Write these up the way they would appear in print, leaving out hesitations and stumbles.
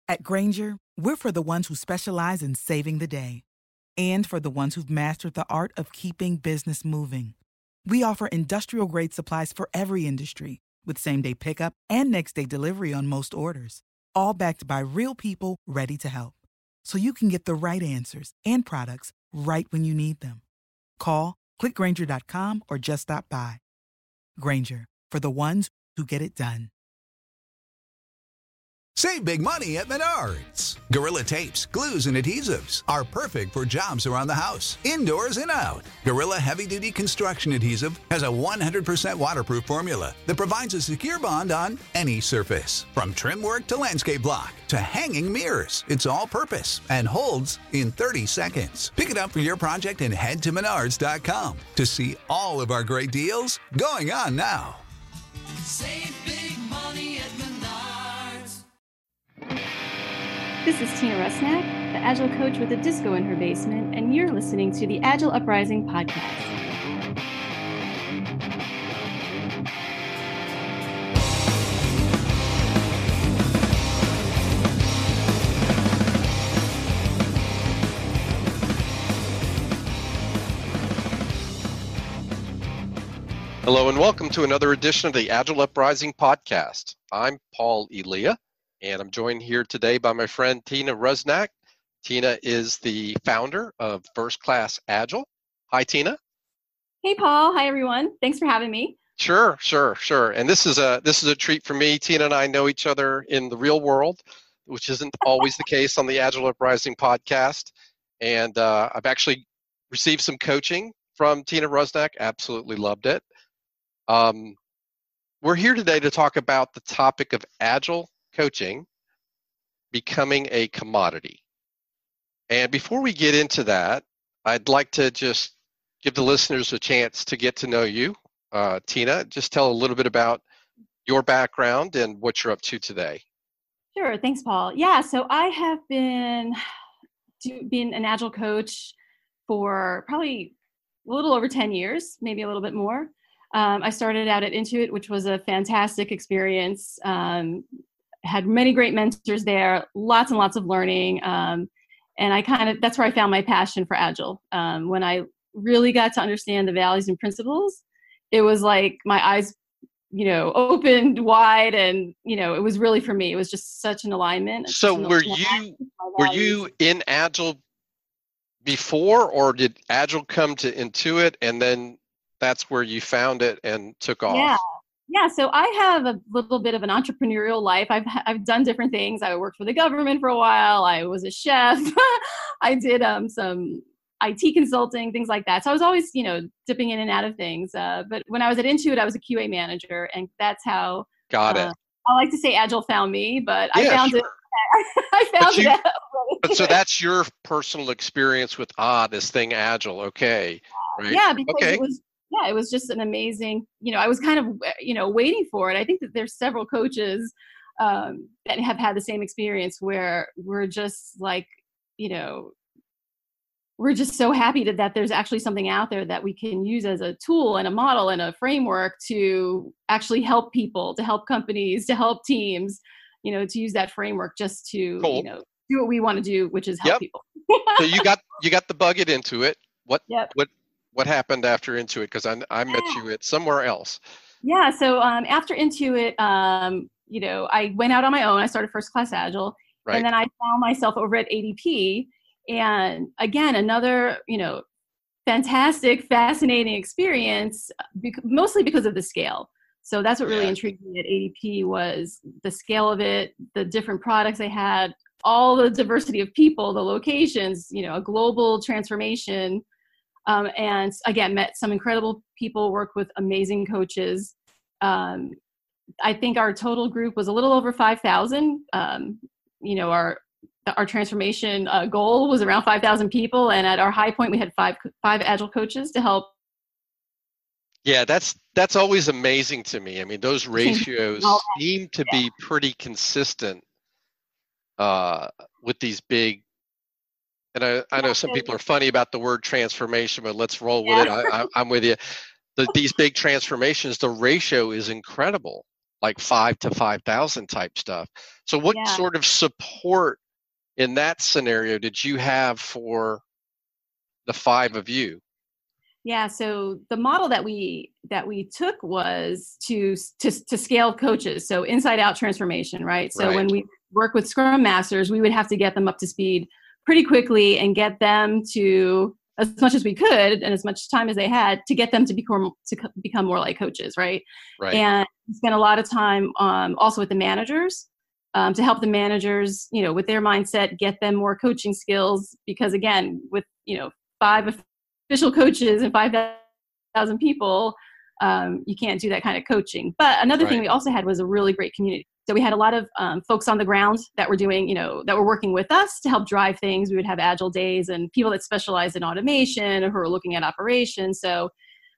At Granger, we're for the ones who specialize in saving the day and for the ones who've mastered the art of keeping business moving. We offer industrial-grade supplies for every industry with same-day pickup and next-day delivery on most orders, all backed by real people ready to help. So you can get the right answers and products right when you need them. Call, clickgranger.com, or just stop by. Granger, for the ones who get it done. Save big money at Menards. Gorilla Tapes, glues, and adhesives are perfect for jobs around the house, indoors and out. Gorilla Heavy Duty Construction Adhesive has a 100% waterproof formula that provides a secure bond on any surface. From trim work to landscape block to hanging mirrors, it's all purpose and holds in 30 seconds. Pick it up for your project and head to Menards.com to see all of our great deals going on now. Save big money at Menards. This is Tina Rusnak, the Agile coach with a disco in her basement, and you're listening to the Agile Uprising podcast. Hello and welcome to another edition of the Agile Uprising podcast. I'm Paul Elia, and I'm joined here today by my friend Tina Rusnak. Tina is the founder of First Class Agile. Hi, Tina. Hey, Paul. Hi, everyone. Thanks for having me. Sure. And this is a treat for me. Tina and I know each other in the real world, which isn't always the case on the Agile Uprising podcast. And I've actually received some coaching from Tina Rusnak. Absolutely loved it. We're here today to talk about the topic of Agile coaching becoming a commodity. And before we get into that, I'd like to just give the listeners a chance to get to know you. Tina, just tell a little bit about your background and what you're up to today. Sure. Thanks, Paul. Yeah, so I have been an Agile coach for probably a little over 10 years, maybe a little bit more. I started out at Intuit, which was a fantastic experience. Had many great mentors there, lots and lots of learning. And that's where I found my passion for Agile. When I really got to understand the values and principles, it was like my eyes, opened wide, and, it was really for me. It was just such an alignment. So were you in Agile before, or did Agile come to Intuit and then that's where you found it and took off? Yeah. So I have a little bit of an entrepreneurial life. I've done different things. I worked for the government for a while. I was a chef. I did some IT consulting, things like that. So I was always, dipping in and out of things. But when I was at Intuit, I was a QA manager, and that's how. Got it. I like to say Agile found me, but I found it. I found it out. But so that's your personal experience with this thing Agile, okay? Right? Yeah, because it was just an amazing, I was kind of, waiting for it. I think that there's several coaches that have had the same experience where we're just like, we're just so happy that there's actually something out there that we can use as a tool and a model and a framework to actually help people, to help companies, to help teams, to use that framework just to, cool. Do what we want to do, which is help people. So you got the bug at Intuit. What happened after Intuit? Because I met you at somewhere else. Yeah. So after Intuit, I went out on my own. I started First Class Agile, right. And then I found myself over at ADP. And again, another, fantastic, fascinating experience, mostly because of the scale. So that's what really intrigued me at ADP was the scale of it, the different products they had, all the diversity of people, the locations, a global transformation. And again, met some incredible people, worked with amazing coaches. I think our total group was a little over 5,000. Our transformation goal was around 5,000 people. And at our high point, we had five Agile coaches to help. Yeah, that's always amazing to me. I mean, those ratios seem to be pretty consistent with these big. And I know some people are funny about the word transformation, but let's roll with it. I'm with you. These big transformations, the ratio is incredible. like 5 to 5,000 type stuff. So what Yeah. sort of support in that scenario did you have for the 5 of you? Yeah, so the model that we took was to scale coaches, so inside out transformation, right? So when Right. we work with Scrum Masters, we would have to get them up to speed pretty quickly and get them to, as much as we could and as much time as they had, to get them to become more like coaches, right? Right. And we spent a lot of time also with the managers to help the managers, with their mindset, get them more coaching skills, because again, with 5 official coaches and 5,000 people, you can't do that kind of coaching. But another thing Right. we also had was a really great community. So we had a lot of folks on the ground that were doing, that were working with us to help drive things. We would have agile days and people that specialized in automation or who were looking at operations. So,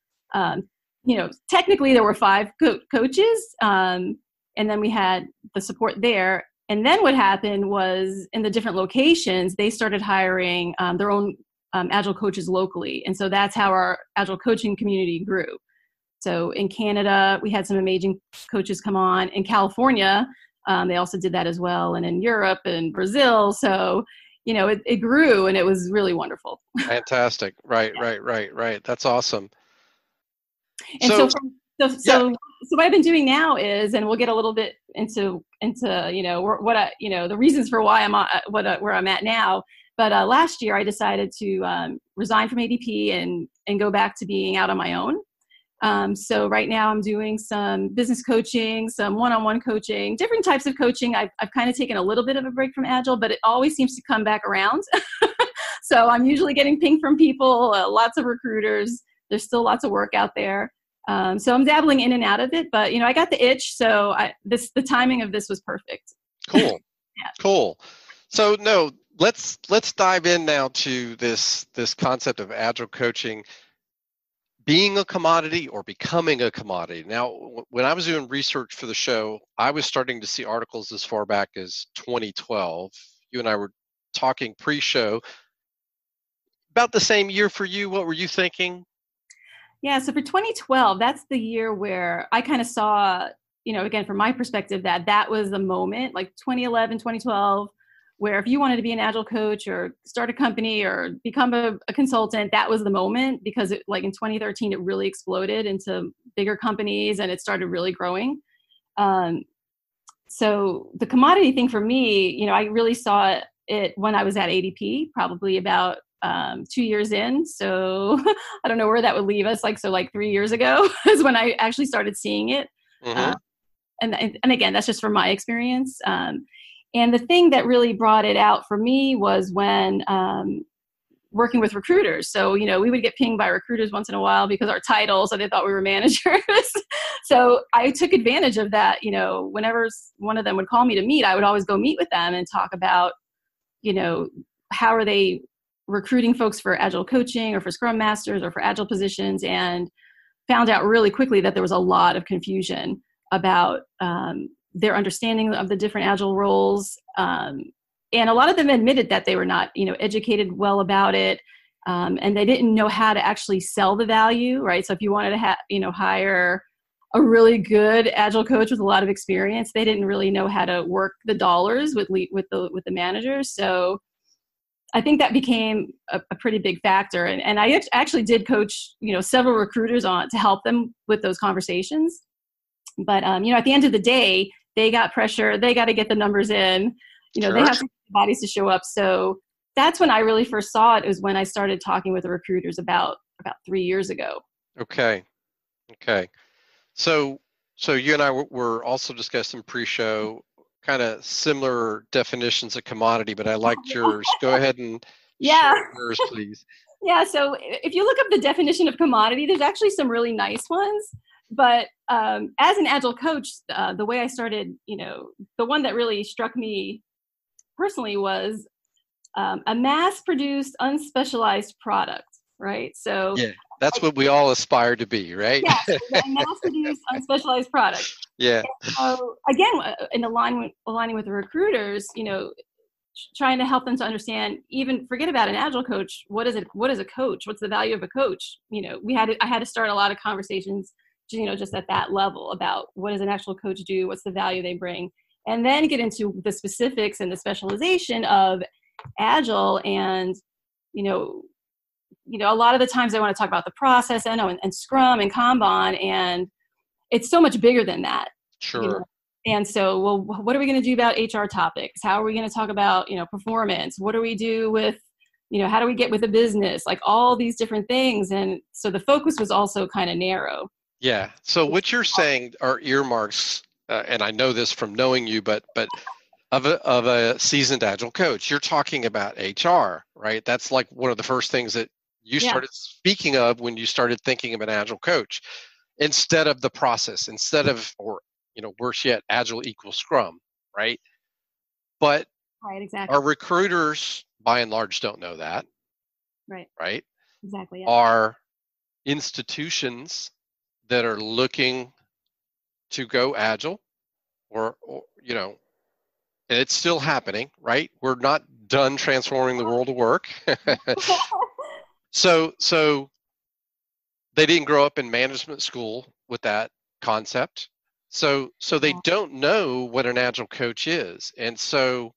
technically there were 5 coaches, and then we had the support there. And then what happened was, in the different locations, they started hiring their own agile coaches locally. And so that's how our agile coaching community grew. So in Canada, we had some amazing coaches come on. In California, they also did that as well. And in Europe and Brazil. So, it grew, and it was really wonderful. Fantastic. Right. Yeah. Right. That's awesome. And So, so what I've been doing now is, and we'll get a little bit into the reasons for why I'm where I'm at now. But last year I decided to resign from ADP and go back to being out on my own. So right now I'm doing some business coaching, some one-on-one coaching, different types of coaching. I've kind of taken a little bit of a break from Agile, but it always seems to come back around. So I'm usually getting pinged from people, lots of recruiters. There's still lots of work out there. So I'm dabbling in and out of it, but I got the itch. So the timing of this was perfect. cool. Yeah. Cool. So no, let's dive in now to this concept of agile coaching being a commodity or becoming a commodity. Now, when I was doing research for the show, I was starting to see articles as far back as 2012. You and I were talking pre-show. About the same year for you. What were you thinking? Yeah, so for 2012, that's the year where I kind of saw, again, from my perspective, that was the moment, like 2011, 2012, where if you wanted to be an agile coach or start a company or become a consultant, that was the moment, because in 2013, it really exploded into bigger companies and it started really growing. So the commodity thing for me, I really saw it when I was at ADP, probably about 2 years in. So I don't know where that would leave us. Like 3 years ago is when I actually started seeing it. Mm-hmm. And again, that's just from my experience. And the thing that really brought it out for me was when working with recruiters. So, we would get pinged by recruiters once in a while because our titles, so they thought we were managers. So I took advantage of that. Whenever one of them would call me to meet, I would always go meet with them and talk about, how are they recruiting folks for agile coaching or for Scrum Masters or for agile positions, and found out really quickly that there was a lot of confusion about their understanding of the different agile roles. And a lot of them admitted that they were not, educated well about it. And they didn't know how to actually sell the value, right? So if you wanted to hire a really good agile coach with a lot of experience, they didn't really know how to work the dollars with the managers. So I think that became a pretty big factor. And I actually did coach, several recruiters on to help them with those conversations. But, at the end of the day, they got pressure. They got to get the numbers in. Sure. They have bodies to show up. So that's when I really first saw it, was when I started talking with the recruiters about 3 years ago. Okay. So you and I were also discussing pre-show kind of similar definitions of commodity, but I liked yours. Go ahead and share yours, please. Yeah. So if you look up the definition of commodity, there's actually some really nice ones. But as an agile coach, the way I started, the one that really struck me personally was a mass-produced, unspecialized product, right? So yeah, that's what we all aspire to be, right? Yeah, so a mass-produced, unspecialized product. Yeah. So again, in aligning with the recruiters, trying to help them to understand, even forget about an agile coach. What is it? What is a coach? What's the value of a coach? I had to start a lot of conversations just at that level about what does an actual coach do, what's the value they bring, and then get into the specifics and the specialization of Agile. And a lot of the times I want to talk about the process, and Scrum and Kanban, and it's so much bigger than that. Sure. And so, well, what are we going to do about HR topics? How are we going to talk about, performance? What do we do with, how do we get with a business? Like all these different things. And so the focus was also kind of narrow. Yeah. So what you're saying are earmarks, and I know this from knowing you, but of a seasoned Agile coach. You're talking about HR, right? That's like one of the first things that you started speaking of when you started thinking of an Agile coach, instead of the process, or worse yet, Agile equals Scrum, right? But right, exactly. Our recruiters, by and large, don't know that. Right. Right? Exactly. Yeah. Our institutions that are looking to go Agile, or and it's still happening, right? We're not done transforming the world of work. So they didn't grow up in management school with that concept. So they don't know what an Agile coach is. And so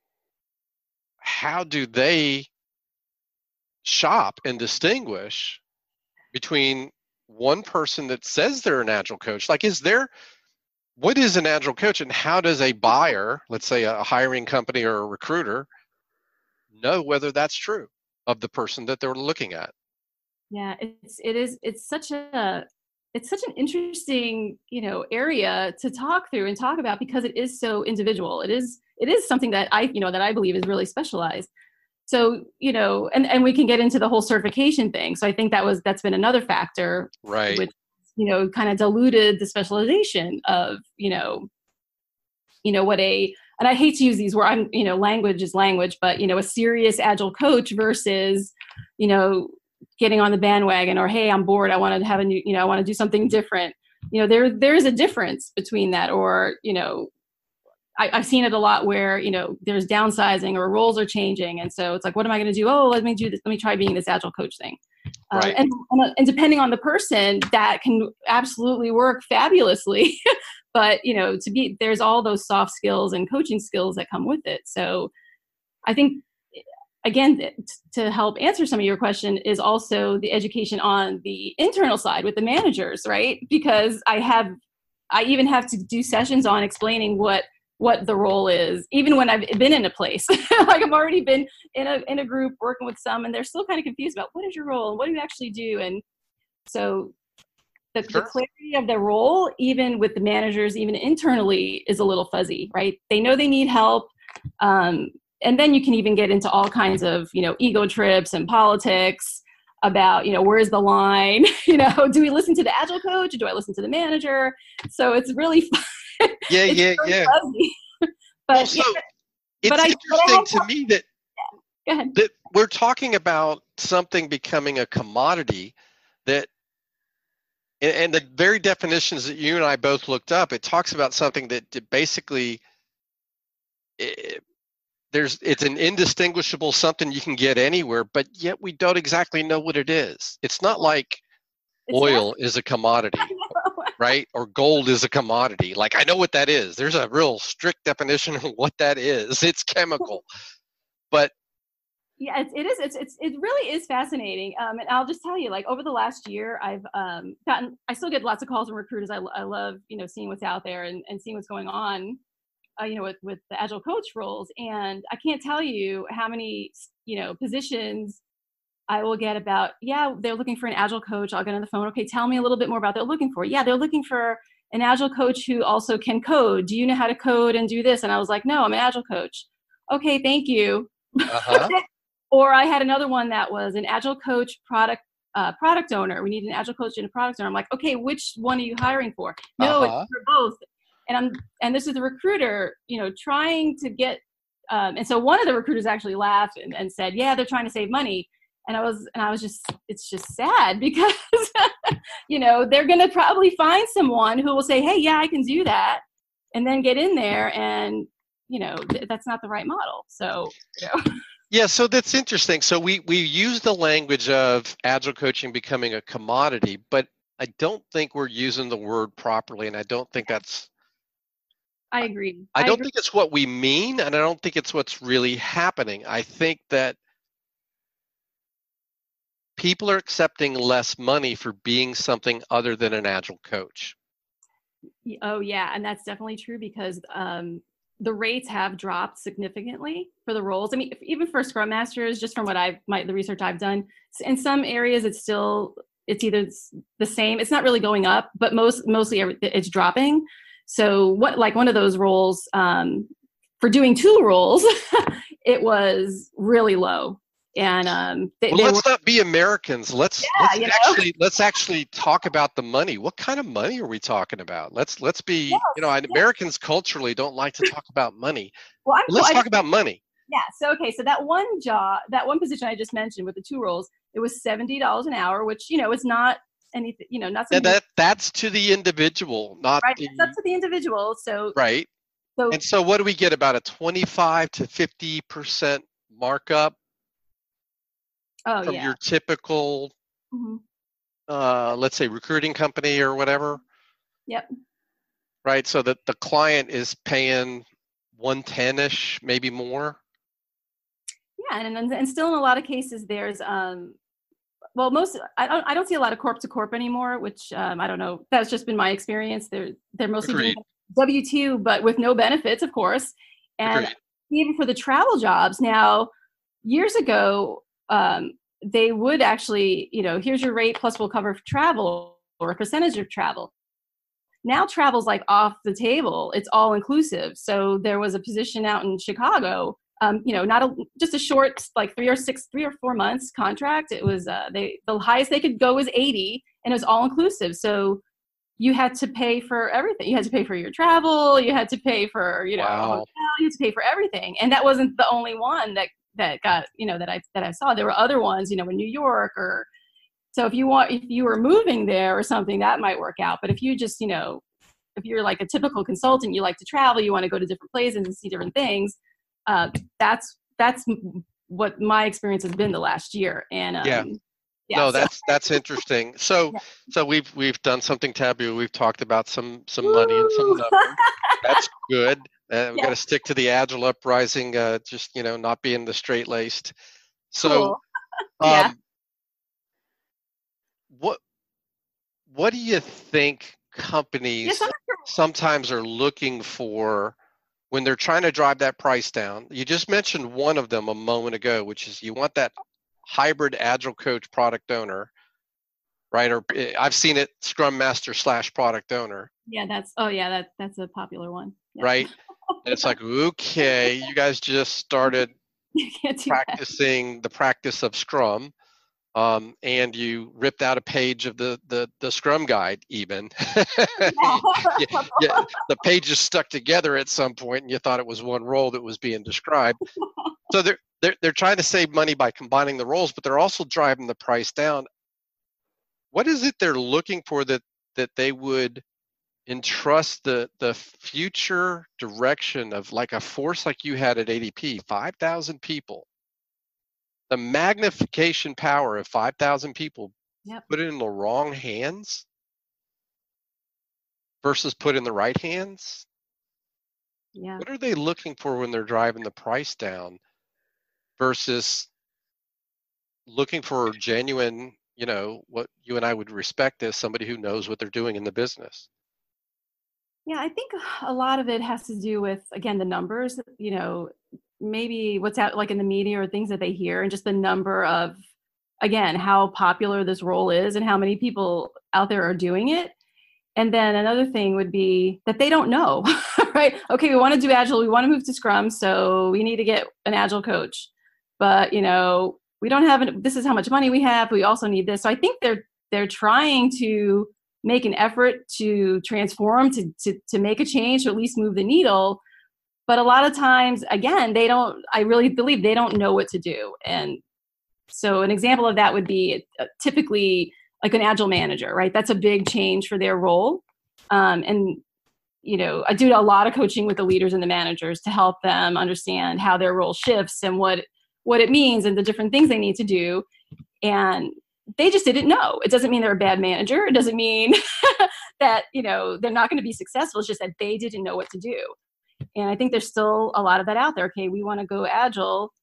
how do they shop and distinguish between one person that says they're an Agile coach? Like, what is an Agile coach, and how does a buyer, let's say a hiring company or a recruiter, know whether that's true of the person that they're looking at? Yeah, it's such an interesting, area to talk through and talk about, because it is so individual. It is something that I believe is really specialized. So, and we can get into the whole certification thing. So I think that's been another factor, right, which, kind of diluted the specialization of, and I hate to use these words, language is language, but, a serious Agile coach versus, getting on the bandwagon, or, hey, I'm bored, I want to have a new, I want to do something different. There is a difference between that, or, I've seen it a lot where, there's downsizing or roles are changing. And so it's like, what am I going to do? Oh, let me do this. Let me try being this Agile coach thing. Right. And depending on the person, that can absolutely work fabulously. But, there's all those soft skills and coaching skills that come with it. So I think, again, to help answer some of your question is also the education on the internal side with the managers, right? Because I even have to do sessions on explaining what the role is, even when I've been in a place. Like, I've already been in a group working with some, and they're still kind of confused about what is your role and what do you actually do. And so the clarity of the role, even with the managers, even internally, is a little fuzzy, right? They know they need help. And then you can even get into all kinds of, ego trips and politics about, where's the line? Do we listen to the Agile coach, or do I listen to the manager? So it's really fun. Yeah. Fuzzy. It's interesting to me that, Go ahead. that we're talking about something becoming a commodity that, and the very definitions that you and I both looked up, it talks about something that basically, it's an indistinguishable something you can get anywhere, but yet we don't exactly know what it is. It's not like oil is a commodity, right? Or gold is a commodity. Like, I know what that is. There's a real strict definition of what that is. It's chemical. But yeah, it really is fascinating. And I'll just tell you, like, over the last year, I still get lots of calls from recruiters. I love, seeing what's out there and seeing what's going on, with the Agile coach roles. And I can't tell you how many, positions I will get about, they're looking for an Agile coach. I'll get on the phone. Okay, tell me a little bit more about what they're looking for. Yeah, they're looking for an Agile coach who also can code. Do you know how to code and do this? And I was like, no, I'm an Agile coach. Okay, thank you. Or I had another one that was an Agile coach product owner. We need an Agile coach and a product owner. I'm like, okay, which one are you hiring for? No, it's for both. And this is the recruiter, trying to get, and so one of the recruiters actually laughed and said, yeah, they're trying to save money. And I was just, it's just sad because, they're going to probably find someone who will say, hey, yeah, I can do that. And then get in there and, that's not the right model. So, Yeah, so that's interesting. So we use the language of Agile coaching becoming a commodity, but I don't think we're using the word properly, and I don't think that's. I agree. I don't think it's what we mean, and I don't think it's what's really happening. I think that people are accepting less money for being something other than an agile coach. Oh yeah, and that's definitely true because the rates have dropped significantly for the roles. I mean, even for Scrum Masters, just from what the research I've done, in some areas it's either the same. It's not really going up, but mostly it's dropping. So one of those roles for doing 2 roles, it was really low. And let's not be Americans. Let's actually talk about the money. What kind of money are we talking about? Let's be, Americans culturally don't like to talk about money. Let's talk about money. Yeah. So so that one position I just mentioned with the 2 roles, it was $70 an hour, which it's not anything, not something. That's to the individual, not right. That's to the individual. So right. So what do we get, about a 25 to 50% markup? From your typical, let's say, recruiting company or whatever. Yep. Right. So that the client is paying 110-ish, maybe more. Yeah, and still in a lot of cases there's I don't see a lot of corp to corp anymore, which I don't know. That's just been my experience. They're mostly doing W-2, but with no benefits, of course. And even for the travel jobs now, years ago. They would actually, here's your rate plus we'll cover travel or a percentage of travel. Now travel's like off the table. It's all inclusive. So there was a position out in Chicago, just a short, like 3 or 4 months contract. It was, the highest they could go was 80 and it was all inclusive. So you had to pay for everything. You had to pay for your travel. You had to pay for, hotel. You had to pay for everything. And that wasn't the only one that got, that I saw. There were other ones, in New York so if you were moving there or something, that might work out. But if you just, if you're like a typical consultant, you like to travel, you want to go to different places and see different things. That's what my experience has been the last year. And that's interesting. So we've done something taboo. We've talked about some money and some numbers. That's good. We've got to stick to the Agile Uprising, just, not being the straight-laced. So cool. what do you think companies sometimes are looking for when they're trying to drive that price down? You just mentioned one of them a moment ago, which is you want that hybrid Agile coach product owner, right? Or I've seen it, Scrum Master / product owner. Yeah, that's a popular one. Yeah. Right? And it's like, okay, you guys just started practicing the practice of Scrum, and you ripped out a page of the Scrum guide even. The pages stuck together at some point and you thought it was one role that was being described. So they're trying to save money by combining the roles, but they're also driving the price down. What is it they're looking for that they would entrust the future direction of, like a force like you had at ADP, 5,000 people, the magnification power of 5,000 people, put it in the wrong hands versus put in the right hands? Yeah. What are they looking for when they're driving the price down versus looking for genuine, what you and I would respect as somebody who knows what they're doing in the business? Yeah, I think a lot of it has to do with, again, the numbers, maybe what's out like in the media or things that they hear, and just the number of, again, how popular this role is and how many people out there are doing it. And then another thing would be that they don't know, right? Okay, we want to do Agile, we want to move to Scrum, so we need to get an Agile coach. But, we don't have, this is how much money we have, we also need this. So I think they're trying to make an effort to transform, to make a change, to at least move the needle. But a lot of times, again, I really believe they don't know what to do. And so an example of that would be typically like an Agile manager, right? That's a big change for their role. And, I do a lot of coaching with the leaders and the managers to help them understand how their role shifts and what it means and the different things they need to do. And they just didn't know. It doesn't mean they're a bad manager. It doesn't mean that, they're not going to be successful. It's just that they didn't know what to do. And I think there's still a lot of that out there. Okay, we want to go agile.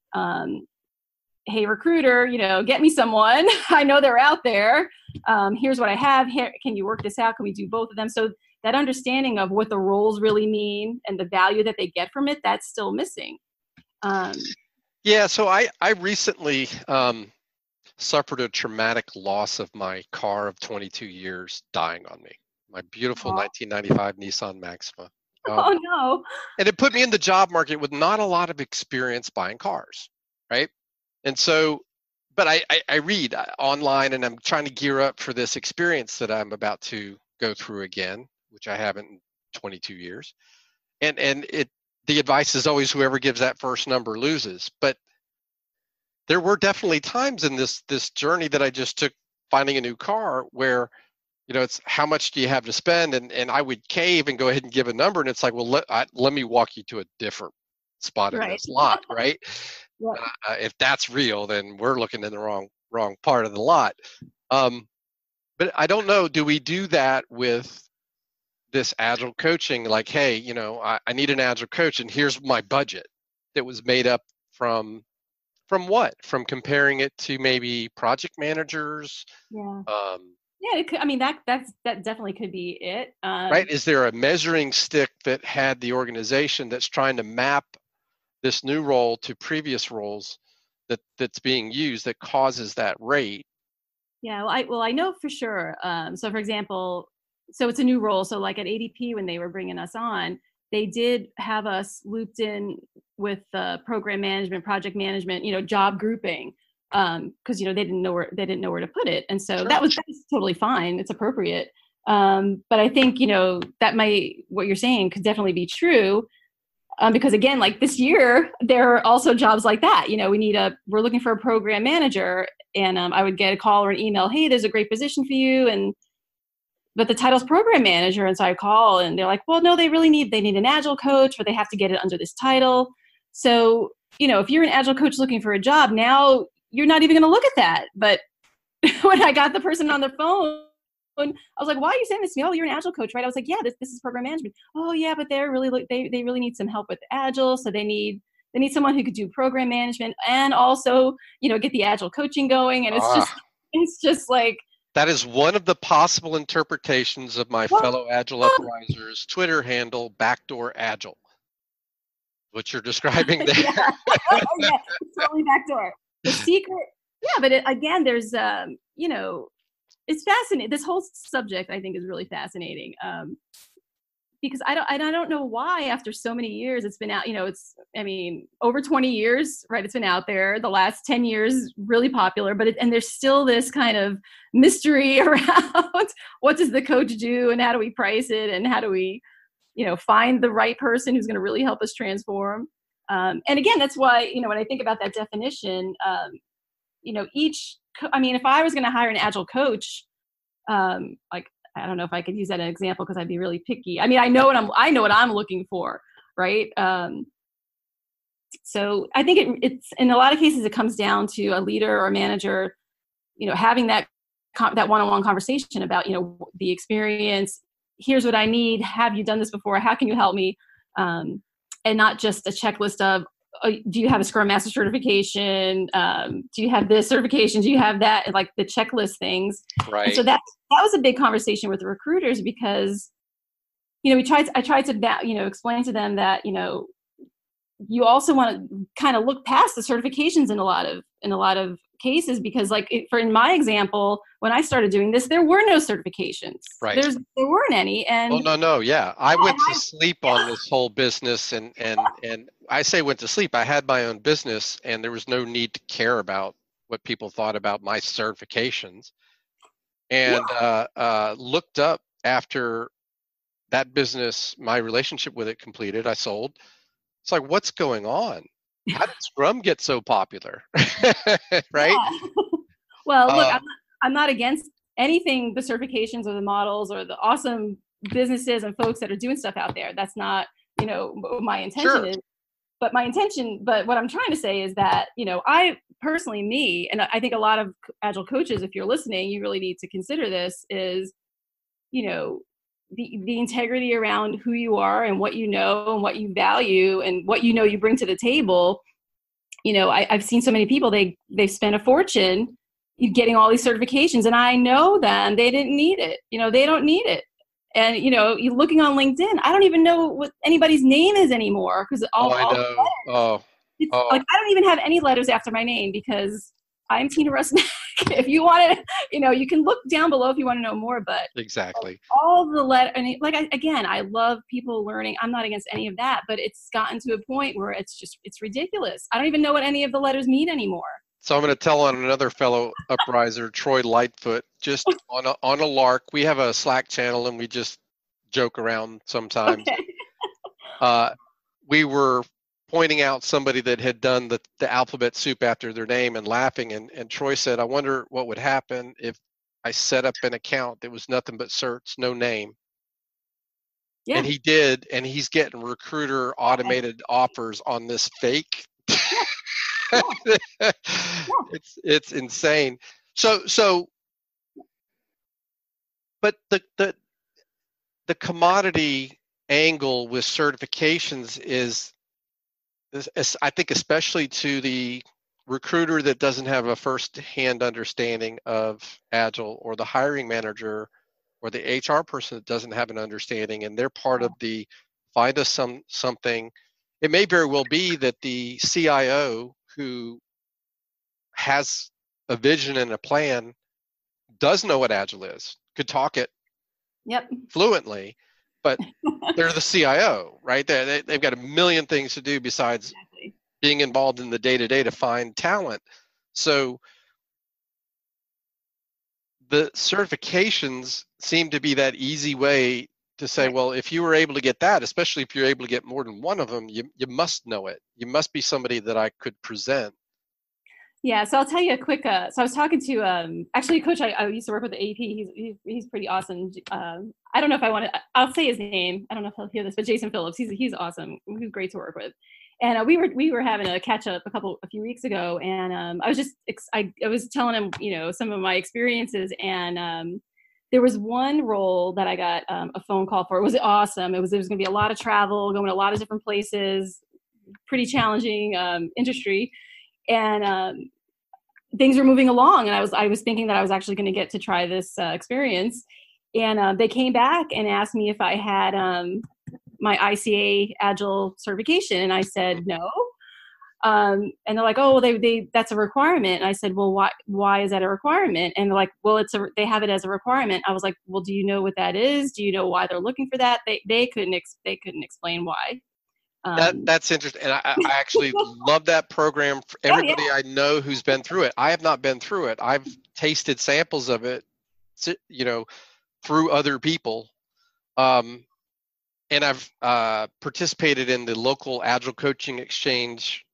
Hey, recruiter, get me someone. I know they're out there. Here's what I have. Here, can you work this out? Can we do both of them? So that understanding of what the roles really mean and the value that they get from it, that's still missing. Yeah, so I recently suffered a traumatic loss of my car of 22 years dying on me. My beautiful 1995 Nissan Maxima. Oh, no. And it put me in the job market with not a lot of experience buying cars, right? And so, but I read online, and I'm trying to gear up for this experience that I'm about to go through again, which I haven't in 22 years. And the advice is always whoever gives that first number loses. But there were definitely times in this journey that I just took finding a new car where, it's how much do you have to spend? And I would cave and go ahead and give a number. And it's like, well, let me walk you to a different spot in this lot, right? Yeah. If that's real, then we're looking in the wrong part of the lot. But I don't know, do we do that with this agile coaching? Like, hey, I need an agile coach, and here's my budget that was made up from what? From comparing it to maybe project managers? Yeah. Yeah, it could, that definitely could be it. Right? Is there a measuring stick that had the organization that's trying to map this new role to previous roles that's being used that causes that rate? Yeah, I know for sure. So for example, so it's a new role. So like at ADP, when they were bringing us on, they did have us looped in with program management, project management, job grouping, because they didn't know where to put it, and so that was totally fine. It's appropriate. But I think that what you're saying could definitely be true. Because again, like this year, there are also jobs like that. We're looking for a program manager, and I would get a call or an email. Hey, there's a great position for you, but the title's program manager. And so I call, and they're like, well, no, they need an agile coach, or they have to get it under this title. So, if you're an agile coach looking for a job, now you're not even going to look at that. But when I got the person on the phone, I was like, why are you saying this to me? Oh, you're an agile coach, right? I was like, yeah, this is program management. Oh yeah, but they really need some help with agile. So they need someone who could do program management and also, get the agile coaching going. And it's just like, that is one of the possible interpretations of my fellow Agile Uprisers Twitter handle, Backdoor Agile. What you're describing there. Yeah, totally backdoor. The secret, yeah, but again, there's, it's fascinating. This whole subject, I think, is really fascinating. Because I don't know why after so many years it's been out, over 20 years, right? It's been out there. The last 10 years, really popular, and there's still this kind of mystery around what does the coach do and how do we price it and how do we, find the right person who's going to really help us transform. And again, that's why, when I think about that definition, if I was going to hire an agile coach, I don't know if I could use that as an example because I'd be really picky. I know what I'm looking for, right? So I think it's in a lot of cases it comes down to a leader or a manager, having that one-on-one conversation about the experience. Here's what I need. Have you done this before? How can you help me? And not just a checklist of, do you have a Scrum Master certification? Do you have this certification? Do you have that? And like the checklist things. Right. And so that was a big conversation with the recruiters because, I tried to, explain to them that, you also want to kind of look past the certifications in a lot of cases because in my example, when I started doing this, there were no certifications. Right. There weren't any. And no. Yeah. I went to sleep on this whole business and I say went to sleep. I had my own business and there was no need to care about what people thought about my certifications. And looked up after that business, my relationship with it completed, I sold. It's like, what's going on? How did Scrum get so popular? Right? Yeah. Well, look, I'm not against anything, the certifications or the models or the awesome businesses and folks that are doing stuff out there. That's not, my intention is. But what I'm trying to say is that, I personally me, and I think a lot of agile coaches, if you're listening, you really need to consider this is, the integrity around who you are and what you know and what you value and what you bring to the table. I've seen so many people, they spent a fortune getting all these certifications, and I know them, they didn't need it. They don't need it. And, you're looking on LinkedIn, I don't even know what anybody's name is anymore, because I know. Like, I don't even have any letters after my name, because I'm Tina Rusnak. If you want to, you can look down below if you want to know more, but exactly all the I love people learning. I'm not against any of that, but it's gotten to a point where it's ridiculous. I don't even know what any of the letters mean anymore. So I'm going to tell on another fellow upriser, Troy Lightfoot, just on a lark. We have a Slack channel and we just joke around sometimes. Okay. We were pointing out somebody that had done the alphabet soup after their name and laughing. And Troy said, I wonder what would happen if I set up an account that was nothing but certs, no name. Yeah. And he did, and he's getting recruiter automated offers on this fake. Yeah. It's insane. So but the commodity angle with certifications is I think, especially to the recruiter that doesn't have a first-hand understanding of Agile, or the hiring manager or the HR person that doesn't have an understanding, and they're part of the find us something. It may very well be that the CIO, who has a vision and a plan, does know what Agile is, could talk it fluently, but they're the CIO, right? They've got a million things to do besides being involved in the day-to-day to find talent. So the certifications seem to be that easy way to say, well, if you were able to get that, especially if you're able to get more than one of them, you must know it. You must be somebody that I could present. Yeah, so I'll tell you a quick. So I was talking to actually a coach I used to work with at AP. He's pretty awesome. I don't know if I want to. I'll say his name. I don't know if he'll hear this, but Jason Phillips. He's awesome. He's great to work with. And we were having a catch up a few weeks ago, and I was telling him some of my experiences, and there was one role that I got a phone call for. It was awesome. There was going to be a lot of travel, going to a lot of different places, pretty challenging industry. And things were moving along, and I was thinking that I was actually going to get to try this experience. And they came back and asked me if I had my ICA Agile certification, and I said no. And they're like, "Oh, they that's a requirement." And I said, "Well, why is that a requirement?" And they're like, "Well, they have it as a requirement." I was like, "Well, do you know what that is? Do you know why they're looking for that?" They couldn't explain why. That's interesting, and I actually love that program for everybody I know who's been through it. I have not been through it. I've tasted samples of it, through other people, and I've participated in the local Agile Coaching Exchange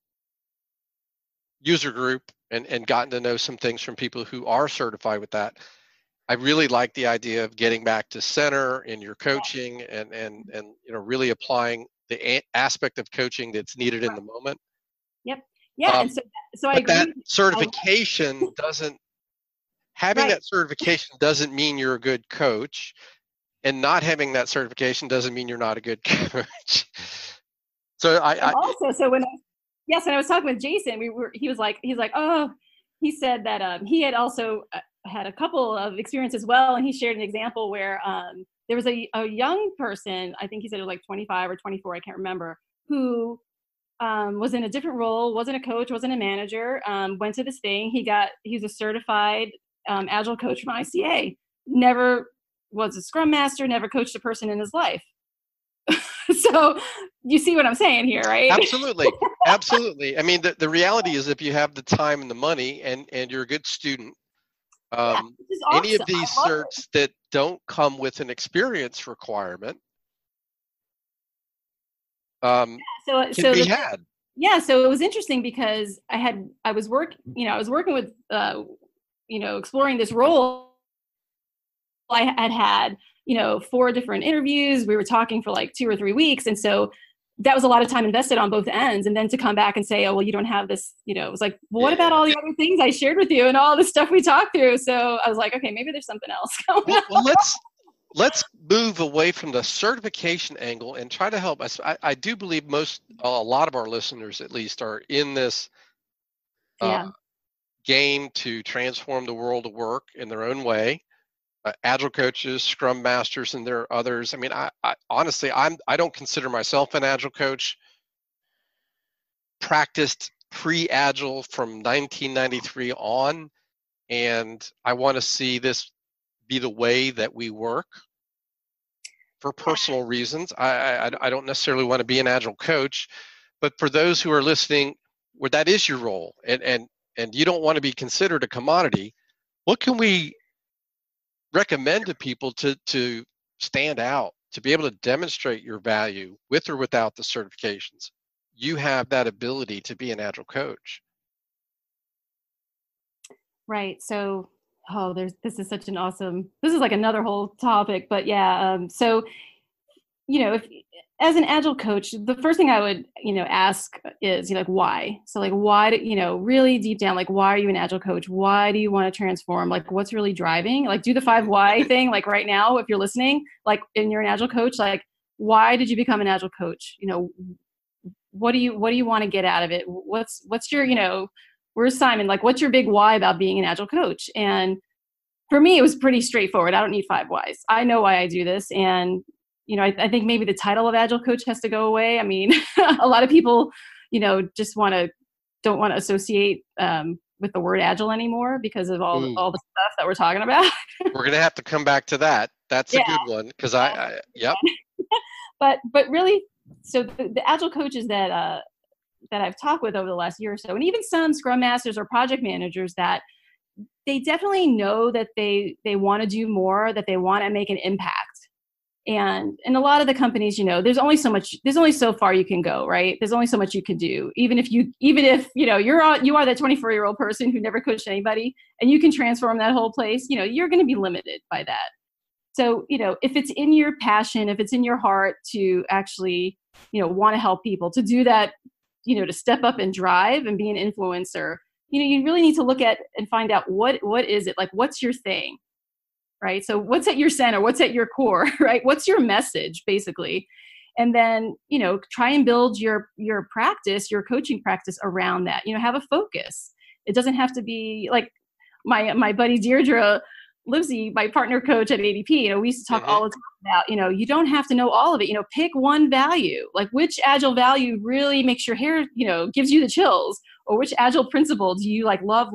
user group and gotten to know some things from people who are certified with that. I really like the idea of getting back to center in your coaching and really applying the aspect of coaching that's needed in the moment. Yep. Yeah. And so I agree. That certification having that certification doesn't mean you're a good coach, and not having that certification doesn't mean you're not a good coach. So when I was talking with Jason, he was like, oh, he said that he had also had a couple of experiences as well, and he shared an example where there was a young person, I think he said it was like 25 or 24, I can't remember, who was in a different role, wasn't a coach, wasn't a manager, went to this thing. He's a certified Agile coach from ICA, never was a Scrum Master, never coached a person in his life. So you see what I'm saying here, right? Absolutely. Absolutely. I mean, the reality is, if you have the time and the money and you're a good student, awesome. Any of these certs that don't come with an experience requirement can be had. Yeah, so it was interesting because I was working with exploring this role. I had 4 different interviews. We were talking for like 2 or 3 weeks, and so that was a lot of time invested on both ends. And then to come back and say, oh, well, you don't have this, it was like, well, what about all the other things I shared with you and all the stuff we talked through? So I was like, okay, maybe there's something else going on. Well, let's move away from the certification angle and try to help us. I do believe a lot of our listeners, at least, are in this game to transform the world of work in their own way. Agile coaches, Scrum masters, and there are others. I mean, I honestly, I don't consider myself an Agile coach. Practiced pre-Agile from 1993 on, and I want to see this be the way that we work for personal reasons. I don't necessarily want to be an Agile coach, but for those who are listening, where that is your role, and you don't want to be considered a commodity, what can we recommend to people to stand out, to be able to demonstrate your value with or without the certifications? You have that ability to be an Agile coach. Right. So, this is such an awesome, this is like another whole topic, but yeah. So, if as an Agile coach, the first thing I would, ask is, like, why? So like, why do, really deep down, like, why are you an Agile coach? Why do you want to transform? Like, what's really driving? Like, do the 5 why thing, like right now, if you're listening, like, and you're an Agile coach, like, why did you become an Agile coach? What do you want to get out of it? What's your, where's Simon? Like, what's your big why about being an Agile coach? And for me, it was pretty straightforward. I don't need 5 whys. I know why I do this. And I think maybe the title of Agile coach has to go away. I mean, a lot of people, just don't want to associate with the word Agile anymore because of all the stuff that we're talking about. We're going to have to come back to that. That's a good one because yep. But really, so the Agile coaches that I've talked with over the last year or so, and even some Scrum Masters or project managers, that they definitely know that they want to do more, that they want to make an impact. And in a lot of the companies, there's only so far you can go, right? There's only so much you can do. Even if you are that 24-year-old person who never coached anybody and you can transform that whole place, you're going to be limited by that. So, if it's in your passion, if it's in your heart to actually, want to help people, to do that, to step up and drive and be an influencer, you really need to look at and find out what is it, like, what's your thing? Right? So what's at your center? What's at your core, right? What's your message, basically? And then, try and build your practice, your coaching practice around that. Have a focus. It doesn't have to be like my buddy Deirdre Livesey, my partner coach at ADP, we used to talk all the time about, you don't have to know all of it. Pick one value, like which Agile value really makes your hair, gives you the chills, or which Agile principle do you like love?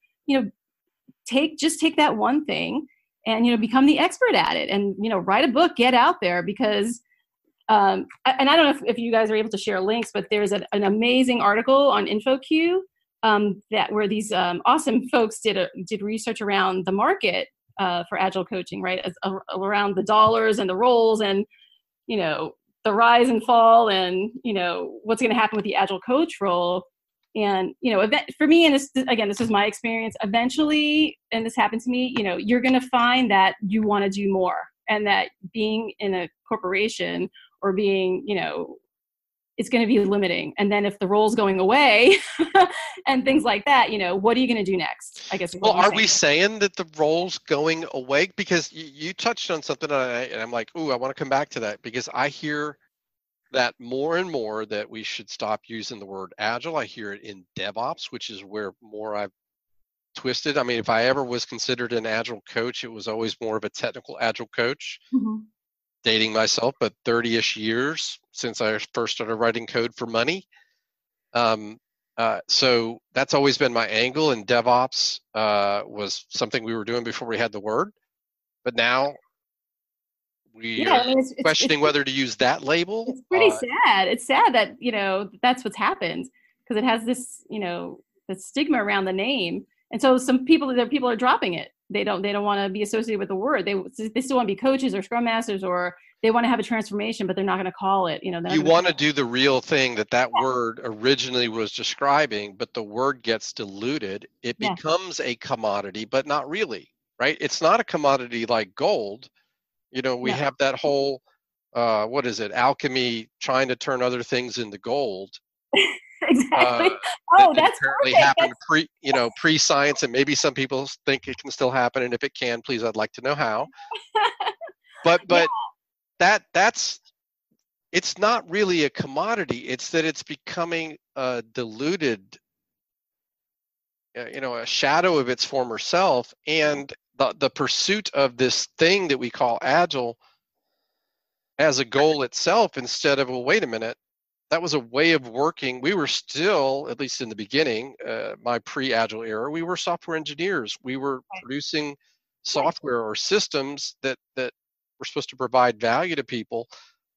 Take that one thing and, become the expert at it and, write a book, get out there, because, and I don't know if you guys are able to share links, but there's an amazing article on InfoQ where these awesome folks did research around the market for Agile coaching, right? Around the dollars and the roles and, the rise and fall and, what's going to happen with the Agile coach role. And, for me, and this is my experience, eventually, and this happened to me, you're going to find that you want to do more, and that being in a corporation or being, it's going to be limiting. And then if the role's going away and things like that, what are you going to do next? I guess. Well, are we saying that the role's going away? Because you touched on something and I'm like, ooh, I want to come back to that, because I hear that more and more that we should stop using the word Agile. I hear it in DevOps, which is where more I've twisted. I mean, if I ever was considered an Agile coach, it was always more of a technical Agile coach. Dating myself, but 30-ish years since I first started writing code for money. So that's always been my angle, and DevOps was something we were doing before we had the word. But now we are questioning whether to use that label. It's pretty sad. It's sad that, that's what's happened, because it has this, the stigma around the name. And so some people are dropping it. They don't want to be associated with the word. They still want to be coaches or Scrum Masters, or they want to have a transformation, but they're not going to call it. You want to do the real thing that word originally was describing, but the word gets diluted. It becomes a commodity, but not really, right? It's not a commodity like gold. We have that whole what is it, alchemy, trying to turn other things into gold. Exactly. That That's apparently perfect. happened pre-science, and maybe some people think it can still happen. And if it can, please, I'd like to know how. But that's it's not really a commodity. It's that it's becoming diluted, a shadow of its former self, and the pursuit of this thing that we call agile as a goal itself, instead of, well, wait a minute, that was a way of working. We were still, at least in the beginning, my pre-agile era, we were software engineers. We were producing software or systems that were supposed to provide value to people.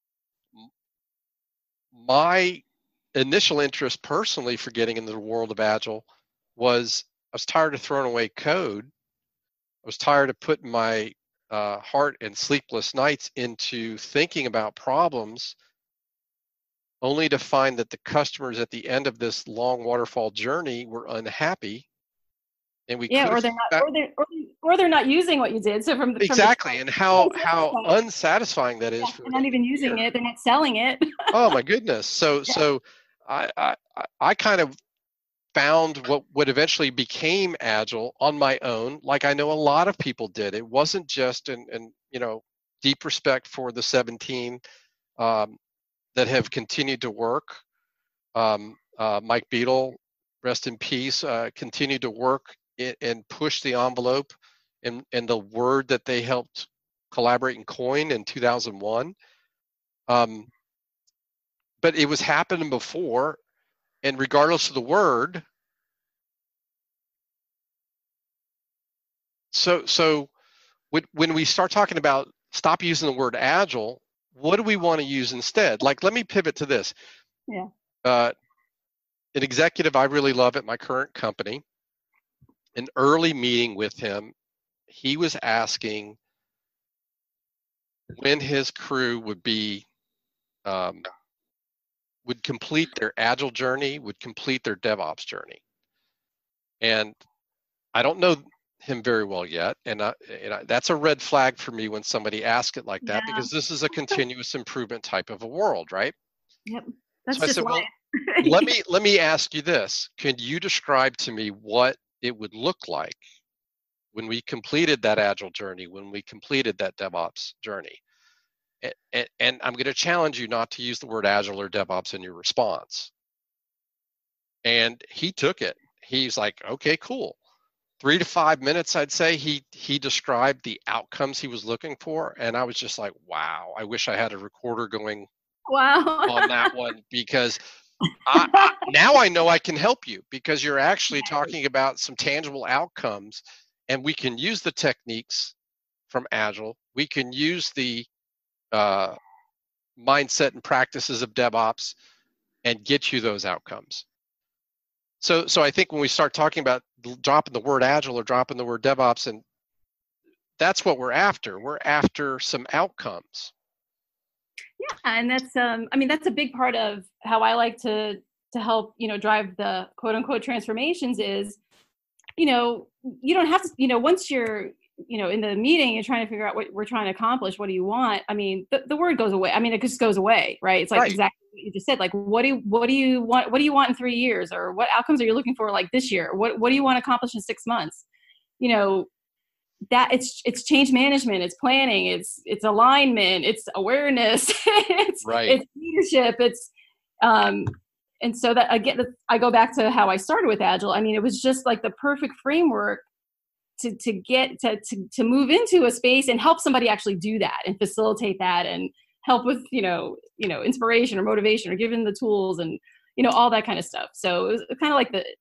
My initial interest personally for getting into the world of agile was I was tired of throwing away code. I was tired of putting my heart and sleepless nights into thinking about problems, only to find that the customers at the end of this long waterfall journey were unhappy, and we or they're not using what you did. So exactly, and how unsatisfying that is. They're not even using it; they're not selling it. Oh my goodness! So I kind of found what would eventually became agile on my own, like I know a lot of people did. It wasn't just and deep respect for the 17 that have continued to work. Mike Beadle, rest in peace, continued to work and push the envelope and the word that they helped collaborate and coin in 2001. But it was happening before, and regardless of the word, so when we start talking about stop using the word agile, what do we want to use instead? Like, let me pivot to this. Yeah. An executive I really love at my current company, an early meeting with him, he was asking when his crew would be would complete their agile journey, would complete their DevOps journey. And I don't know him very well yet, and that's a red flag for me when somebody asks it like that, because this is a continuous improvement type of a world, right? Yep. That's so just I said, well, let me ask you this. Can you describe to me what it would look like when we completed that agile journey, when we completed that DevOps journey? And I'm going to challenge you not to use the word agile or DevOps in your response. And he took it. He's like, okay, cool. 3 to 5 minutes, I'd say, he described the outcomes he was looking for. And I was just like, wow, I wish I had a recorder going on that one, because now I know I can help you, because you're actually talking about some tangible outcomes, and we can use the techniques from Agile. We can use the mindset and practices of DevOps and get you those outcomes. So I think when we start talking about dropping the word Agile or dropping the word DevOps, and that's what we're after. We're after some outcomes. Yeah, and that's that's a big part of how I like to help drive the quote unquote transformations. Is you don't have to once you're in the meeting, you're trying to figure out what we're trying to accomplish. What do you want? I mean, the word goes away. I mean, it just goes away, right? It's like exactly what you just said. Like, what do you want? What do you want in 3 years? Or what outcomes are you looking for, like this year? What do you want to accomplish in 6 months? That it's change management, it's planning, it's alignment, it's awareness, it's leadership, it's and so that again, I go back to how I started with Agile. I mean, it was just like the perfect framework to get to move into a space and help somebody actually do that and facilitate that and help with inspiration or motivation or giving the tools and all that kind of stuff. So it was kind of like the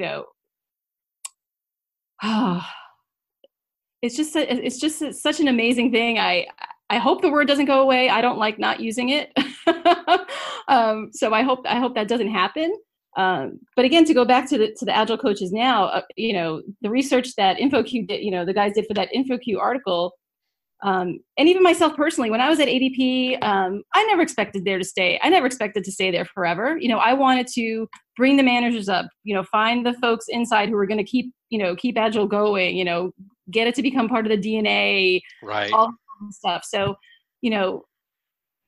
it's just such an amazing thing. I hope the word doesn't go away. I don't like not using it. So I hope that doesn't happen. But again, to go back to the Agile coaches now, the research that InfoQ did, the guys did for that InfoQ article, and even myself personally, when I was at ADP, I never expected there to stay. I never expected to stay there forever. I wanted to bring the managers up, find the folks inside who are going to keep Agile going, get it to become part of the DNA, right? All that stuff. So,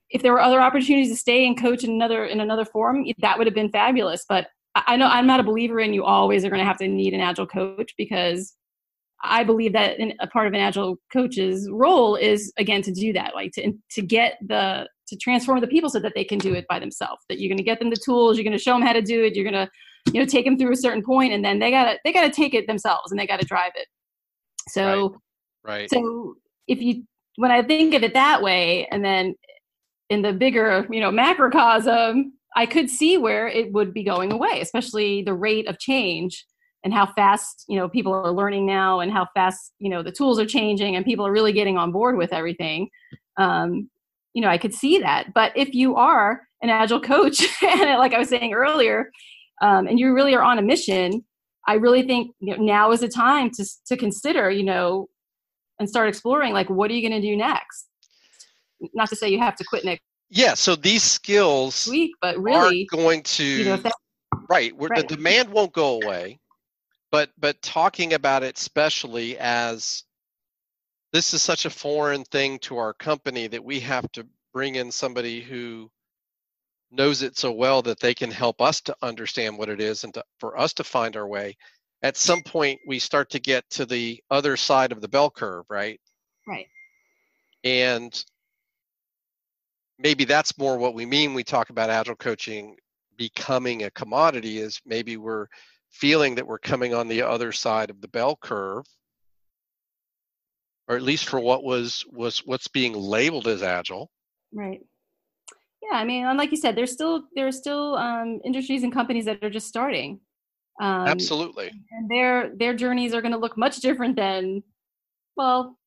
if there were other opportunities to stay and coach in another forum, that would have been fabulous. But I know I'm not a believer in you always are going to have to need an agile coach, because I believe that a part of an agile coach's role is, again, to do that, like to transform the people so that they can do it by themselves. That you're going to get them the tools, you're going to show them how to do it, you're going to, take them through a certain point, and then they gotta take it themselves and they gotta drive it. So, right. So when I think of it that way, and then in the bigger, macrocosm, I could see where it would be going away, especially the rate of change and how fast, people are learning now, and how fast, the tools are changing and people are really getting on board with everything. I could see that. But if you are an agile coach, and like I was saying earlier, and you really are on a mission, I really think now is the time to consider, and start exploring, like, what are you going to do next? Not to say you have to quit next. Yeah. So these skills week, but really aren't going to, right. The demand won't go away, but talking about it, especially as this is such a foreign thing to our company, that we have to bring in somebody who knows it so well that they can help us to understand what it is, and for us to find our way. At some point, we start to get to the other side of the bell curve, right? Right. And maybe that's more what we mean. We talk about agile coaching becoming a commodity, is maybe we're feeling that we're coming on the other side of the bell curve, or at least for what's being labeled as agile. Right. Yeah, I mean, like you said, there are still industries and companies that are just starting. Absolutely. And their journeys are going to look much different than, well,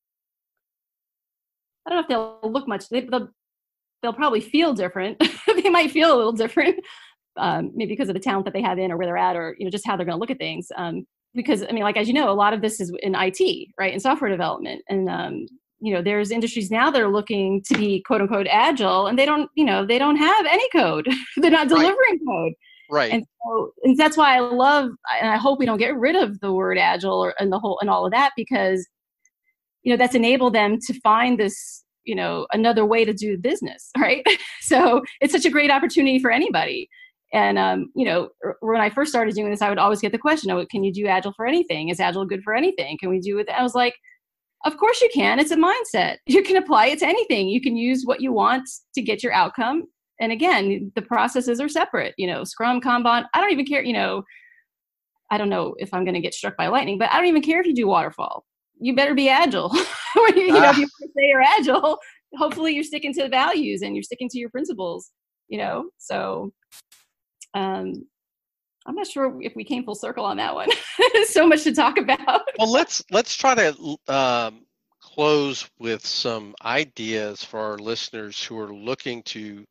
I don't know if they'll look much. They'll probably feel different. They might feel a little different, maybe because of the talent that they have in, or where they're at, or just how they're going to look at things. Because I mean, like, as you know, a lot of this is in IT, right, in software development, and there's industries now that are looking to be quote unquote agile, and they don't have any code. They're not delivering code. Right. And that's why I love, and I hope we don't get rid of the word agile and all of that, because, that's enabled them to find this, another way to do business. Right. So it's such a great opportunity for anybody. And, when I first started doing this, I would always get the question, can you do agile for anything? Is agile good for anything? Can we do it? I was like, of course you can. It's a mindset. You can apply it to anything. You can use what you want to get your outcome. And again, the processes are separate, Scrum, Kanban. I don't even care, I don't know if I'm going to get struck by lightning, but I don't even care if you do waterfall. You better be agile. If you say you're agile, hopefully you're sticking to the values and you're sticking to your principles, So I'm not sure if we came full circle on that one. There's so much to talk about. Well, let's try to close with some ideas for our listeners who are looking to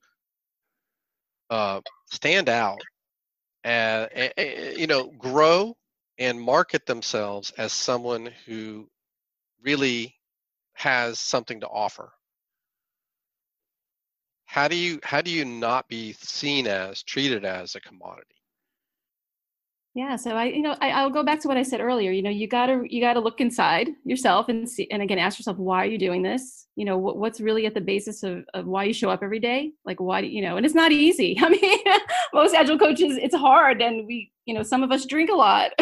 stand out, and grow and market themselves as someone who really has something to offer. How do you not be treated as a commodity? Yeah, so I'll go back to what I said earlier. You gotta look inside yourself and see, and again, ask yourself, why are you doing this? What's really at the basis of why you show up every day? Like, why and it's not easy. I mean, most agile coaches, it's hard, and some of us drink a lot.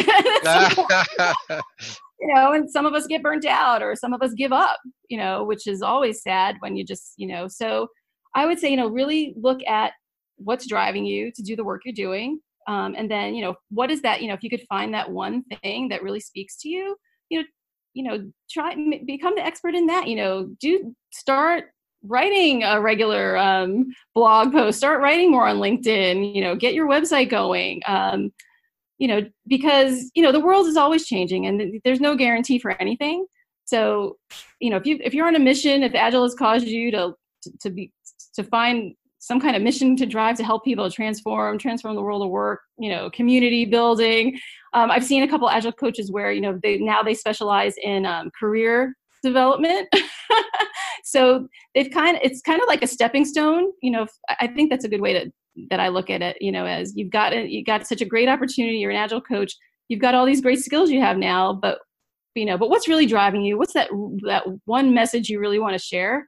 And some of us get burnt out, or some of us give up, which is always sad when you just, so I would say, really look at what's driving you to do the work you're doing. And then, what is that, if you could find that one thing that really speaks to you, try become the expert in that, start writing a regular blog post, start writing more on LinkedIn, get your website going, because, the world is always changing and there's no guarantee for anything. So, if you're on a mission, if Agile has caused you to find some kind of mission to drive to help people transform the world of work, community building. I've seen a couple Agile coaches where, they specialize in career development. So it's kind of like a stepping stone. I think that's a good way that I look at it, as you got such a great opportunity. You're an Agile coach. You've got all these great skills you have now, but what's really driving you? What's that one message you really want to share?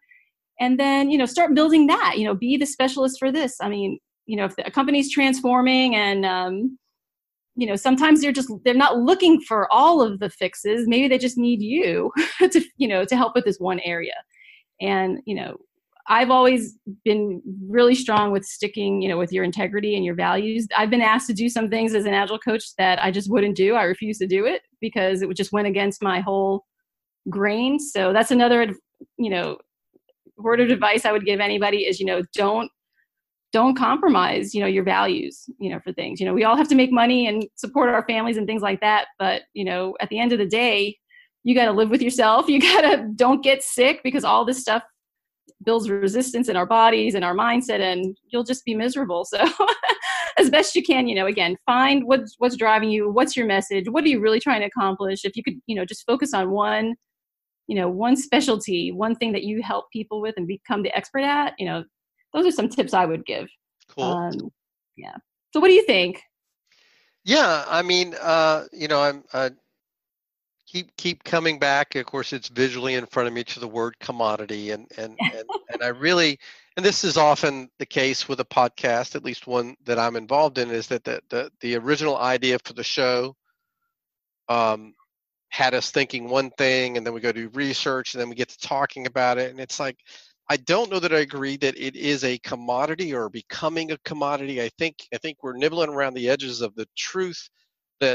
And then, start building that, be the specialist for this. I mean, if a company's transforming and, sometimes they're not looking for all of the fixes. Maybe they just need you to help with this one area. And, I've always been really strong with sticking, with your integrity and your values. I've been asked to do some things as an Agile coach that I just wouldn't do. I refuse to do it because it just went against my whole grain. So that's another, word of advice I would give anybody is, don't compromise, your values, for things. We all have to make money and support our families and things like that. But, at the end of the day, you got to live with yourself. You got to don't get sick, because all this stuff builds resistance in our bodies and our mindset, and you'll just be miserable. So as best you can, again, find what's driving you. What's your message? What are you really trying to accomplish? If you could, just focus on one specialty, one thing that you help people with and become the expert at, those are some tips I would give. Cool. Yeah. So what do you think? Yeah, I mean, I'm keep coming back. Of course, it's visually in front of me to the word commodity, and I really, and this is often the case with a podcast, at least one that I'm involved in, is that the original idea for the show had us thinking one thing, and then we go do research, and then we get to talking about it, and it's like, I don't know that I agree that it is a commodity or becoming a commodity. I think we're nibbling around the edges of the truth that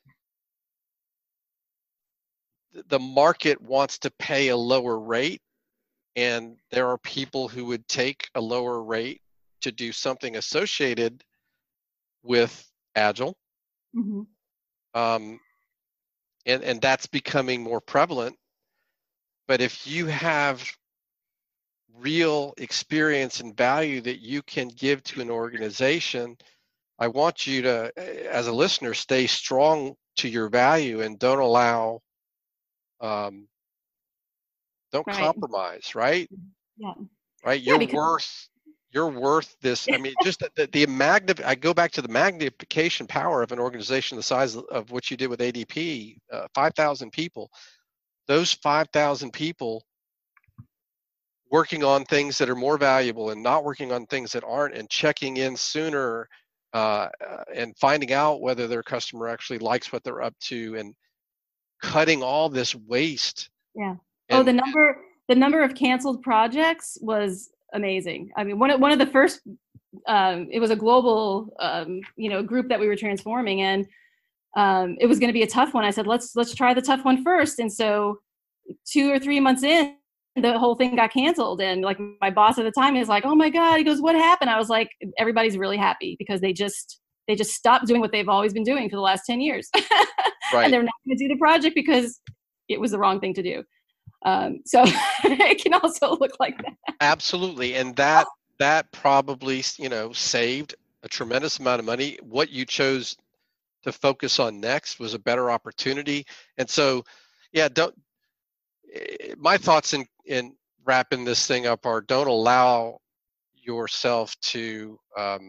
the market wants to pay a lower rate, and there are people who would take a lower rate to do something associated with Agile. Mm-hmm. And that's becoming more prevalent. But if you have real experience and value that you can give to an organization, I want you to, as a listener, stay strong to your value and don't allow, don't Right. compromise, right? Yeah. Right? Yeah, You're worth this. I mean, just I go back to the magnification power of an organization the size of what you did with ADP, 5,000 people. Those 5,000 people working on things that are more valuable and not working on things that aren't, and checking in sooner and finding out whether their customer actually likes what they're up to, and cutting all this waste. Yeah. And, The number of canceled projects was amazing. I mean, one of the first, it was a global, group that we were transforming, and it was going to be a tough one. I said, let's try the tough one first. And so 2 or 3 months in, the whole thing got canceled. And like my boss at the time is like, oh my God, he goes, what happened? I was like, everybody's really happy because they just stopped doing what they've always been doing for the last 10 years. Right. And they're not going to do the project because it was the wrong thing to do. So it can also look like that. Absolutely. And that probably, saved a tremendous amount of money. What you chose to focus on next was a better opportunity. And so, yeah, my thoughts in wrapping this thing up are, don't allow yourself to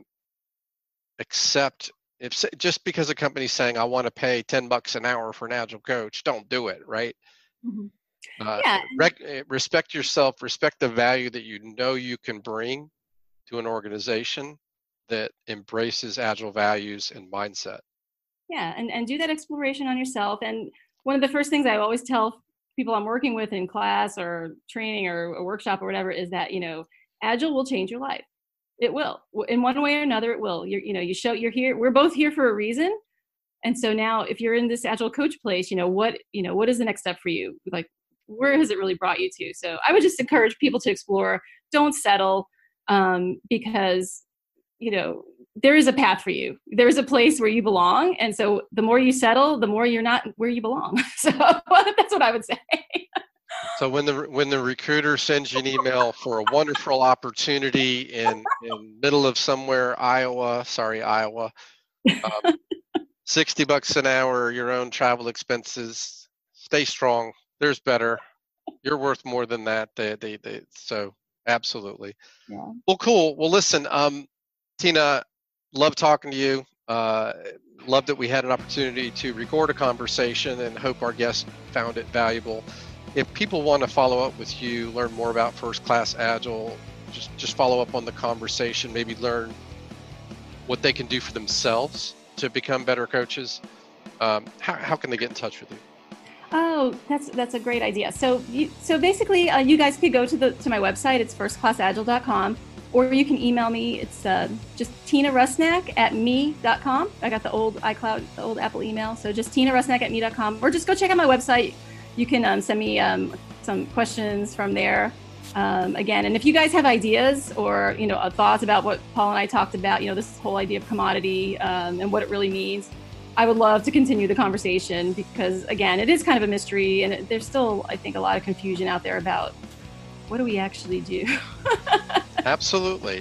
accept, just because a company's saying, I want to pay $10 an hour for an Agile coach, don't do it, right? Mm-hmm. Respect yourself, respect the value that you can bring to an organization that embraces Agile values and mindset. Yeah, and do that exploration on yourself. And one of the first things I always tell people I'm working with in class or training or a workshop or whatever is that, Agile will change your life. It will. In one way or another, it will. You're here. We're both here for a reason. And so now if you're in this Agile coach place, what is the next step for you? Like, where has it really brought you to? So I would just encourage people to explore. Don't settle, because, there is a path for you. There is a place where you belong. And so the more you settle, the more you're not where you belong. So that's what I would say. So when the recruiter sends you an email for a wonderful opportunity in middle of somewhere, Iowa, $60 an hour, your own travel expenses, stay strong. There's better. You're worth more than that. So absolutely. Yeah. Well, cool. Well, listen, Tina, love talking to you. Love that we had an opportunity to record a conversation, and hope our guests found it valuable. if people want to follow up with you, learn more about First Class Agile, just follow up on the conversation, maybe learn what they can do for themselves to become better coaches, how can they get in touch with you? Oh, that's a great idea. So basically, you guys could go to my website. It's firstclassagile.com, or you can email me. It's just tinarusnak@me.com. I got the old iCloud, the old Apple email. So just tinarusnak@me.com, or just go check out my website. You can send me some questions from there. Again, and if you guys have ideas or thoughts about what Paul and I talked about, this whole idea of commodity and what it really means, I would love to continue the conversation, because again, it is kind of a mystery, and there's still, I think, a lot of confusion out there about what do we actually do. Absolutely.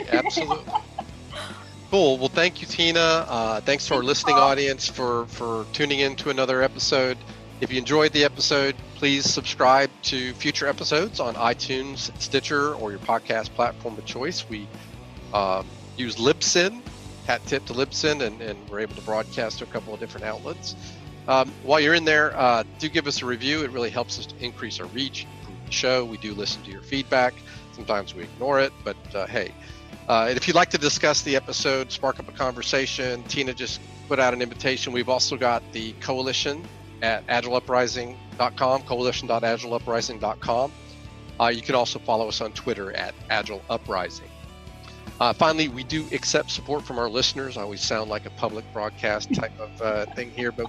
Cool. Well, thank you, Tina. Thanks to our listening audience for tuning in to another episode. If you enjoyed the episode, please subscribe to future episodes on iTunes, Stitcher, or your podcast platform of choice. We use Libsyn, hat tip to Libsyn, and we're able to broadcast to a couple of different outlets. While you're in there, do give us a review. It really helps us to increase our reach, improve the show. We do listen to your feedback. Sometimes we ignore it, but hey. And if you'd like to discuss the episode, spark up a conversation, Tina just put out an invitation. We've also got the Coalition at agileuprising.com, coalition.agileuprising.com. You can also follow us on Twitter at agileuprising. Finally, we do accept support from our listeners. I always sound like a public broadcast type of thing here, but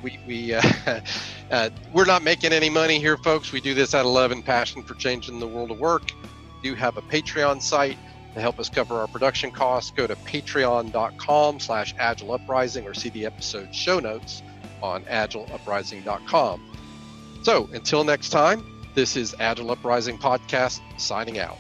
we're not making any money here, folks. We do this out of love and passion for changing the world of work. We do have a Patreon site to help us cover our production costs. Go to patreon.com/agileuprising or see the episode show notes on agileuprising.com. So until next time, this is Agile Uprising Podcast signing out.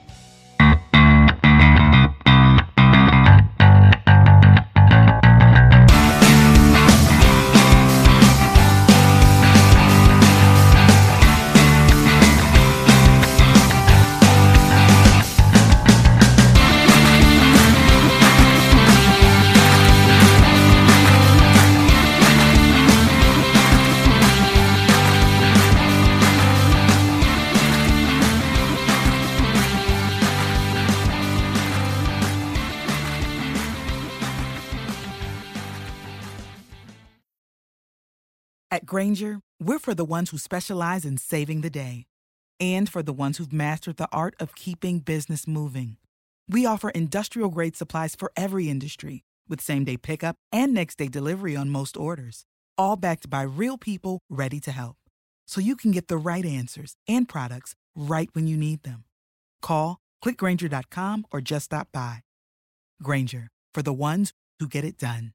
At Grainger, we're for the ones who specialize in saving the day, and for the ones who've mastered the art of keeping business moving. We offer industrial-grade supplies for every industry, with same-day pickup and next-day delivery on most orders, all backed by real people ready to help. So you can get the right answers and products right when you need them. Call, click Grainger.com, or just stop by. Grainger, for the ones who get it done.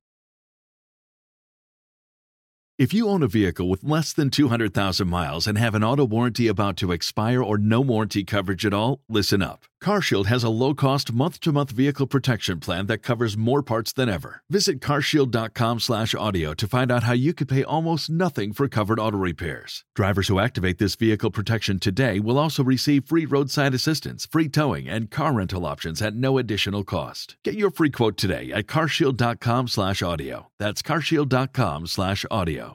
If you own a vehicle with less than 200,000 miles and have an auto warranty about to expire or no warranty coverage at all, listen up. CarShield has a low-cost month-to-month vehicle protection plan that covers more parts than ever. Visit carshield.com/audio to find out how you could pay almost nothing for covered auto repairs. Drivers who activate this vehicle protection today will also receive free roadside assistance, free towing, and car rental options at no additional cost. Get your free quote today at carshield.com/audio. That's carshield.com/audio.